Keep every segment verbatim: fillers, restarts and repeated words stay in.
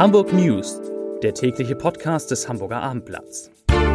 Hamburg News, der tägliche Podcast des Hamburger Abendblatts.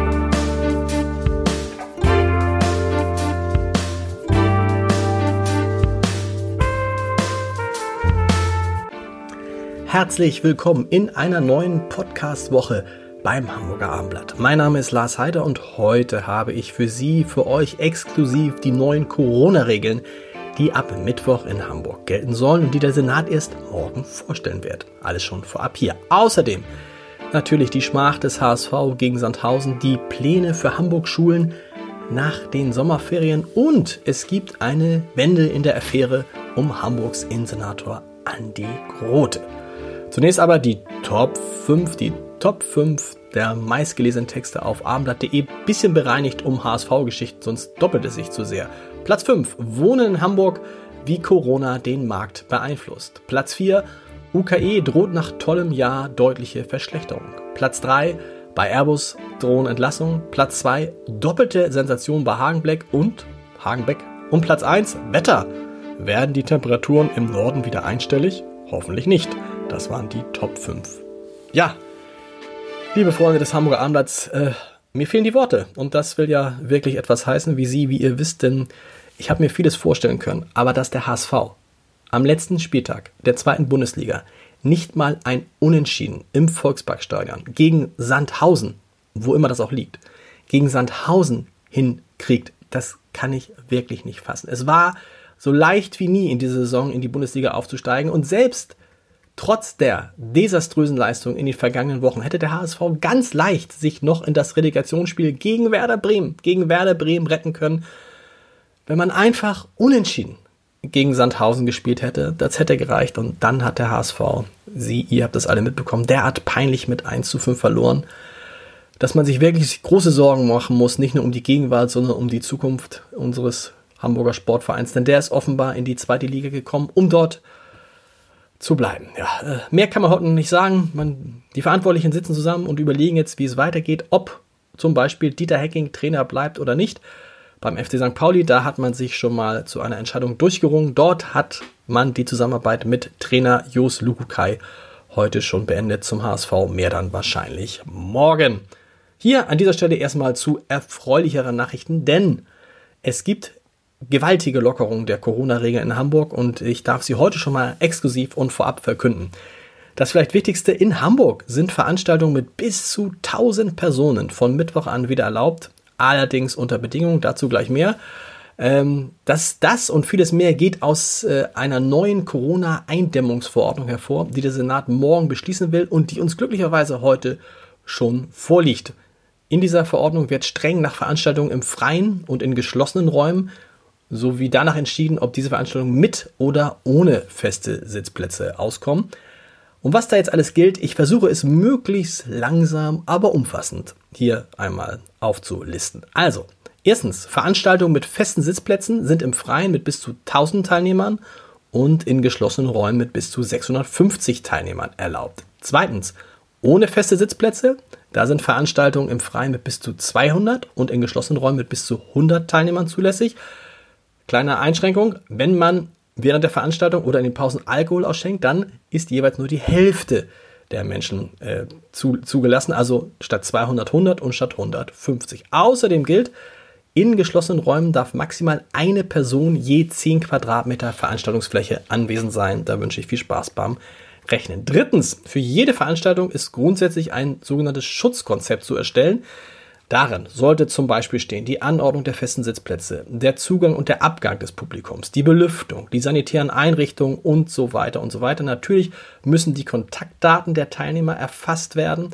Herzlich willkommen in einer neuen Podcast-Woche beim Hamburger Abendblatt. Mein Name ist Lars Heider und heute habe ich für Sie, für euch exklusiv die neuen Corona-Regeln, die ab Mittwoch in Hamburg gelten sollen und die der Senat erst morgen vorstellen wird. Alles schon vorab hier. Außerdem natürlich die Schmach des H S V gegen Sandhausen, die Pläne für Hamburg-Schulen nach den Sommerferien und es gibt eine Wende in der Affäre um Hamburgs Innensenator Andi Grote. Zunächst aber die Top fünf, die Top fünf der meistgelesenen Texte auf abendblatt punkt de, bisschen bereinigt um H S V-Geschichten, sonst doppelt es sich zu sehr. Platz fünf, Wohnen in Hamburg, wie Corona den Markt beeinflusst. Platz vier, U K E droht nach tollem Jahr deutliche Verschlechterung. Platz drei, bei Airbus drohen Entlassungen. Platz zwei, doppelte Sensation bei Hagenbeck und Hagenbeck. Und Platz eins, Wetter. Werden die Temperaturen im Norden wieder einstellig? Hoffentlich nicht. Das waren die Top fünf. Ja, liebe Freunde des Hamburger Abendblatts, äh, mir fehlen die Worte. Und das will ja wirklich etwas heißen, wie Sie, wie ihr wisst, denn ich habe mir vieles vorstellen können. Aber dass der H S V am letzten Spieltag der zweiten Bundesliga nicht mal ein Unentschieden im Volksparkstadion gegen Sandhausen, wo immer das auch liegt, gegen Sandhausen hinkriegt, das kann ich wirklich nicht fassen. Es war so leicht wie nie in dieser Saison in die Bundesliga aufzusteigen und selbst trotz der desaströsen Leistung in den vergangenen Wochen hätte der H S V ganz leicht sich noch in das Relegationsspiel gegen Werder Bremen, gegen Werder Bremen retten können, wenn man einfach unentschieden gegen Sandhausen gespielt hätte. Das hätte gereicht und dann hat der H S V, Sie, ihr habt das alle mitbekommen, derart peinlich mit eins zu fünf verloren, dass man sich wirklich große Sorgen machen muss, nicht nur um die Gegenwart, sondern um die Zukunft unseres Hamburger Sportvereins, denn der ist offenbar in die zweite Liga gekommen, um dort zu bleiben. Ja, äh, mehr kann man heute noch nicht sagen. Man, die Verantwortlichen sitzen zusammen und überlegen jetzt, wie es weitergeht, ob zum Beispiel Dieter Hecking Trainer bleibt oder nicht. Beim F C Sankt Pauli, da hat man sich schon mal zu einer Entscheidung durchgerungen. Dort hat man die Zusammenarbeit mit Trainer Jos Luhukay heute schon beendet. Zum H S V mehr dann wahrscheinlich morgen. Hier an dieser Stelle erstmal zu erfreulicheren Nachrichten, denn es gibt gewaltige Lockerung der Corona-Regeln in Hamburg und ich darf sie heute schon mal exklusiv und vorab verkünden. Das vielleicht Wichtigste: In Hamburg sind Veranstaltungen mit bis zu tausend Personen von Mittwoch an wieder erlaubt, allerdings unter Bedingungen, dazu gleich mehr. Ähm, das, das und vieles mehr geht aus äh, einer neuen Corona-Eindämmungsverordnung hervor, die der Senat morgen beschließen will und die uns glücklicherweise heute schon vorliegt. In dieser Verordnung wird streng nach Veranstaltungen im Freien und in geschlossenen Räumen sowie danach entschieden, ob diese Veranstaltungen mit oder ohne feste Sitzplätze auskommen. Und was da jetzt alles gilt, ich versuche es möglichst langsam, aber umfassend hier einmal aufzulisten. Also, erstens, Veranstaltungen mit festen Sitzplätzen sind im Freien mit bis zu tausend Teilnehmern und in geschlossenen Räumen mit bis zu sechshundertfünfzig Teilnehmern erlaubt. Zweitens, ohne feste Sitzplätze, da sind Veranstaltungen im Freien mit bis zu zweihundert und in geschlossenen Räumen mit bis zu hundert Teilnehmern zulässig. Kleine Einschränkung: Wenn man während der Veranstaltung oder in den Pausen Alkohol ausschenkt, dann ist jeweils nur die Hälfte der Menschen äh, zu, zugelassen, also statt zweihundert hundert und statt hundertfünfzig. Außerdem gilt, in geschlossenen Räumen darf maximal eine Person je zehn Quadratmeter Veranstaltungsfläche anwesend sein. Da wünsche ich viel Spaß beim Rechnen. Drittens, für jede Veranstaltung ist grundsätzlich ein sogenanntes Schutzkonzept zu erstellen. Darin sollte zum Beispiel stehen die Anordnung der festen Sitzplätze, der Zugang und der Abgang des Publikums, die Belüftung, die sanitären Einrichtungen und so weiter und so weiter. Natürlich müssen die Kontaktdaten der Teilnehmer erfasst werden.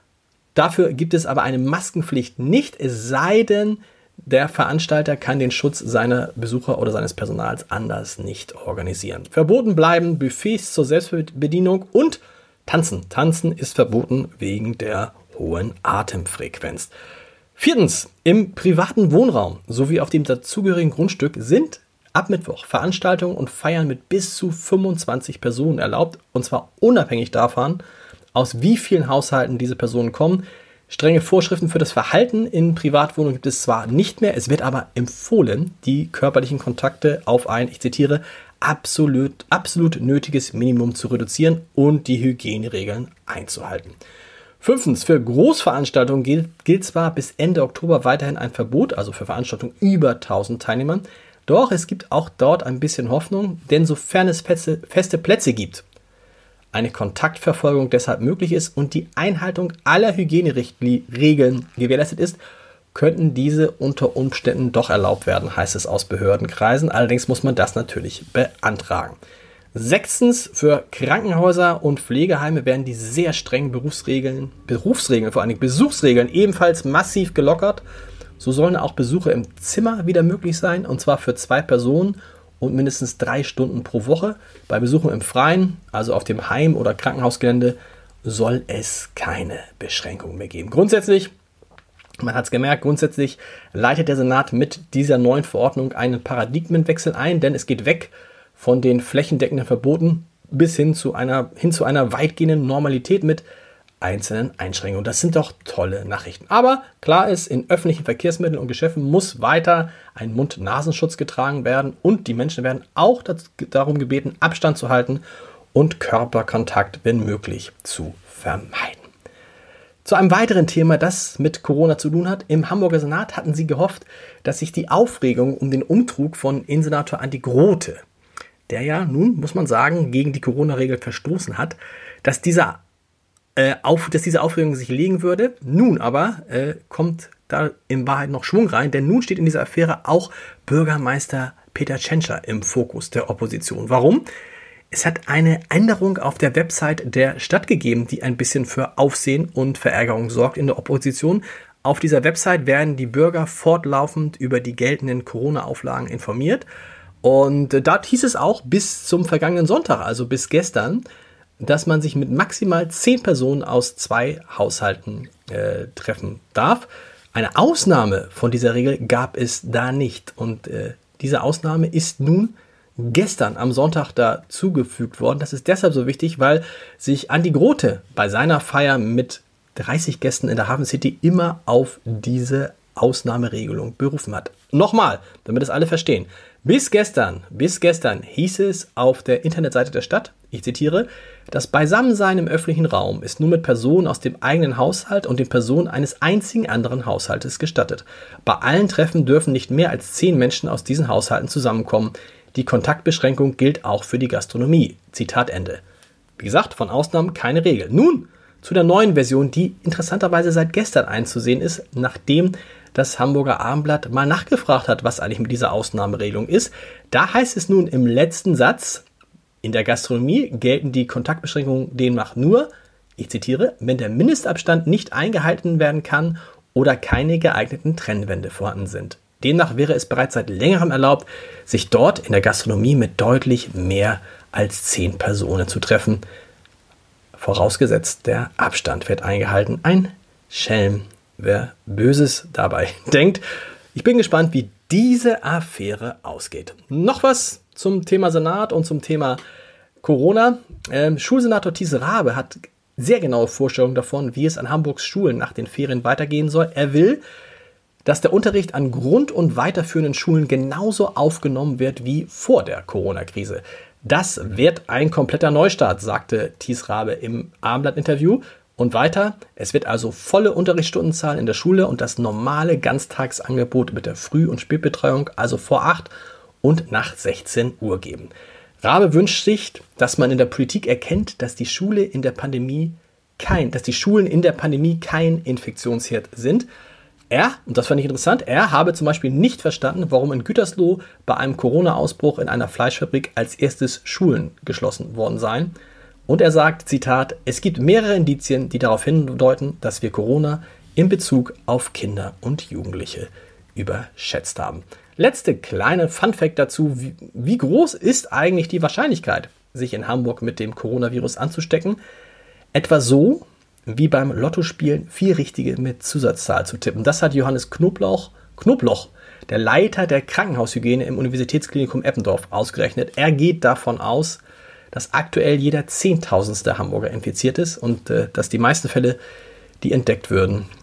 Dafür gibt es aber eine Maskenpflicht nicht, es sei denn, der Veranstalter kann den Schutz seiner Besucher oder seines Personals anders nicht organisieren. Verboten bleiben Buffets zur Selbstbedienung und Tanzen. Tanzen ist verboten wegen der hohen Atemfrequenz. Viertens, im privaten Wohnraum sowie auf dem dazugehörigen Grundstück sind ab Mittwoch Veranstaltungen und Feiern mit bis zu fünfundzwanzig Personen erlaubt, und zwar unabhängig davon, aus wie vielen Haushalten diese Personen kommen. Strenge Vorschriften für das Verhalten in Privatwohnungen gibt es zwar nicht mehr, es wird aber empfohlen, die körperlichen Kontakte auf ein, ich zitiere, absolut, absolut nötiges Minimum zu reduzieren und die Hygieneregeln einzuhalten. Fünftens, für Großveranstaltungen gilt, gilt zwar bis Ende Oktober weiterhin ein Verbot, also für Veranstaltungen über tausend Teilnehmern, doch es gibt auch dort ein bisschen Hoffnung, denn sofern es feste, feste Plätze gibt, eine Kontaktverfolgung deshalb möglich ist und die Einhaltung aller Hygieneregeln gewährleistet ist, könnten diese unter Umständen doch erlaubt werden, heißt es aus Behördenkreisen. Allerdings muss man das natürlich beantragen. Sechstens, für Krankenhäuser und Pflegeheime werden die sehr strengen Berufsregeln, Berufsregeln, vor allem Besuchsregeln ebenfalls massiv gelockert. So sollen auch Besuche im Zimmer wieder möglich sein, und zwar für zwei Personen und mindestens drei Stunden pro Woche. Bei Besuchen im Freien, also auf dem Heim- oder Krankenhausgelände, soll es keine Beschränkungen mehr geben. Grundsätzlich, man hat es gemerkt, grundsätzlich leitet der Senat mit dieser neuen Verordnung einen Paradigmenwechsel ein, denn es geht weg von den flächendeckenden Verboten bis hin zu einer, hin zu einer weitgehenden Normalität mit einzelnen Einschränkungen. Das sind doch tolle Nachrichten. Aber klar ist, in öffentlichen Verkehrsmitteln und Geschäften muss weiter ein Mund-Nasenschutz getragen werden und die Menschen werden auch darum gebeten, Abstand zu halten und Körperkontakt, wenn möglich, zu vermeiden. Zu einem weiteren Thema, das mit Corona zu tun hat. Im Hamburger Senat hatten sie gehofft, dass sich die Aufregung um den Umtrug von Innensenator Andi Grote, der ja nun, muss man sagen, gegen die Corona-Regel verstoßen hat, dass dieser Äh, auf, dass diese Aufregung sich legen würde. Nun aber äh, kommt da in Wahrheit noch Schwung rein, denn nun steht in dieser Affäre auch Bürgermeister Peter Tschentscher im Fokus der Opposition. Warum? Es hat eine Änderung auf der Website der Stadt gegeben, die ein bisschen für Aufsehen und Verärgerung sorgt in der Opposition. Auf dieser Website werden die Bürger fortlaufend über die geltenden Corona-Auflagen informiert. Und äh, dort hieß es auch bis zum vergangenen Sonntag, also bis gestern, dass man sich mit maximal zehn Personen aus zwei Haushalten äh, treffen darf. Eine Ausnahme von dieser Regel gab es da nicht. Und äh, diese Ausnahme ist nun gestern am Sonntag dazugefügt worden. Das ist deshalb so wichtig, weil sich Andi Grote bei seiner Feier mit dreißig Gästen in der Hafen City immer auf diese Ausnahmeregelung berufen hat. Nochmal, damit es alle verstehen. Bis gestern, bis gestern hieß es auf der Internetseite der Stadt, ich zitiere, das Beisammensein im öffentlichen Raum ist nur mit Personen aus dem eigenen Haushalt und den Personen eines einzigen anderen Haushaltes gestattet. Bei allen Treffen dürfen nicht mehr als zehn Menschen aus diesen Haushalten zusammenkommen. Die Kontaktbeschränkung gilt auch für die Gastronomie. Zitat Ende. Wie gesagt, von Ausnahmen keine Regel. Nun zu der neuen Version, die interessanterweise seit gestern einzusehen ist, nachdem das Hamburger Abendblatt mal nachgefragt hat, was eigentlich mit dieser Ausnahmeregelung ist. Da heißt es nun im letzten Satz, in der Gastronomie gelten die Kontaktbeschränkungen demnach nur, ich zitiere, wenn der Mindestabstand nicht eingehalten werden kann oder keine geeigneten Trennwände vorhanden sind. Demnach wäre es bereits seit längerem erlaubt, sich dort in der Gastronomie mit deutlich mehr als zehn Personen zu treffen. Vorausgesetzt, der Abstand wird eingehalten. Ein Schelm, wer Böses dabei denkt. Ich bin gespannt, wie diese Affäre ausgeht. Noch was zum Thema Senat und zum Thema Corona. Ähm, Schulsenator Thies Rabe hat sehr genaue Vorstellungen davon, wie es an Hamburgs Schulen nach den Ferien weitergehen soll. Er will, dass der Unterricht an Grund- und weiterführenden Schulen genauso aufgenommen wird wie vor der Corona-Krise. Das wird ein kompletter Neustart, sagte Thies Rabe im Abendblatt-Interview. Und weiter, es wird also volle Unterrichtsstundenzahl in der Schule und das normale Ganztagsangebot mit der Früh- und Spätbetreuung, also vor acht und nach sechzehn Uhr geben. Rabe wünscht sich, dass man in der Politik erkennt, dass die Schule in der Pandemie kein, dass die Schulen in der Pandemie kein Infektionsherd sind. Er, und das fand ich interessant, er habe zum Beispiel nicht verstanden, warum in Gütersloh bei einem Corona-Ausbruch in einer Fleischfabrik als erstes Schulen geschlossen worden seien. Und er sagt, Zitat, es gibt mehrere Indizien, die darauf hindeuten, dass wir Corona in Bezug auf Kinder und Jugendliche überschätzt haben. Letzte kleine Funfact dazu, wie, wie groß ist eigentlich die Wahrscheinlichkeit, sich in Hamburg mit dem Coronavirus anzustecken? Etwa so wie beim Lottospielen vier Richtige mit Zusatzzahl zu tippen. Das hat Johannes Knoblauch, Knobloch, der Leiter der Krankenhaushygiene im Universitätsklinikum Eppendorf, ausgerechnet. Er geht davon aus, dass aktuell jeder Zehntausendste Hamburger infiziert ist und äh, dass die meisten Fälle, die entdeckt würden,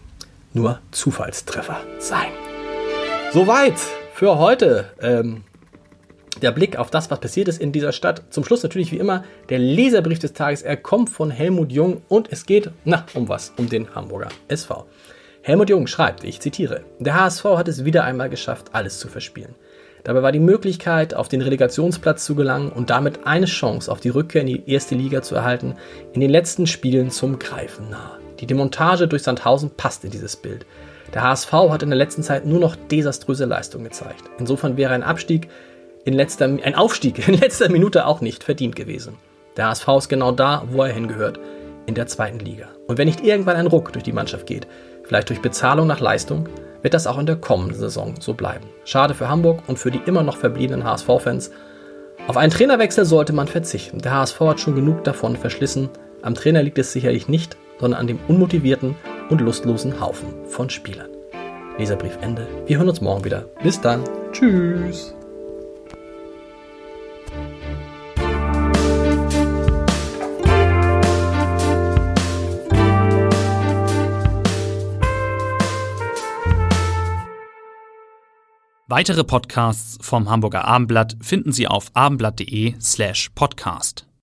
nur Zufallstreffer sein. Soweit für heute. Ähm, der Blick auf das, was passiert ist in dieser Stadt. Zum Schluss natürlich wie immer der Leserbrief des Tages. Er kommt von Helmut Jung und es geht, na, um was? Um den Hamburger S V. Helmut Jung schreibt, ich zitiere, der H S V hat es wieder einmal geschafft, alles zu verspielen. Dabei war die Möglichkeit, auf den Relegationsplatz zu gelangen und damit eine Chance auf die Rückkehr in die erste Liga zu erhalten, in den letzten Spielen zum Greifen nahe. Die Demontage durch Sandhausen passt in dieses Bild. Der H S V hat in der letzten Zeit nur noch desaströse Leistungen gezeigt. Insofern wäre ein Abstieg in letzter, ein Aufstieg in letzter Minute auch nicht verdient gewesen. Der H S V ist genau da, wo er hingehört, in der zweiten Liga. Und wenn nicht irgendwann ein Ruck durch die Mannschaft geht, vielleicht durch Bezahlung nach Leistung, wird das auch in der kommenden Saison so bleiben. Schade für Hamburg und für die immer noch verbliebenen H S V-Fans. Auf einen Trainerwechsel sollte man verzichten. Der H S V hat schon genug davon verschlissen. Am Trainer liegt es sicherlich nicht, sondern an dem unmotivierten und lustlosen Haufen von Spielern. Leserbrief Ende. Wir hören uns morgen wieder. Bis dann. Tschüss. Weitere Podcasts vom Hamburger Abendblatt finden Sie auf abendblatt punkt de slash podcast.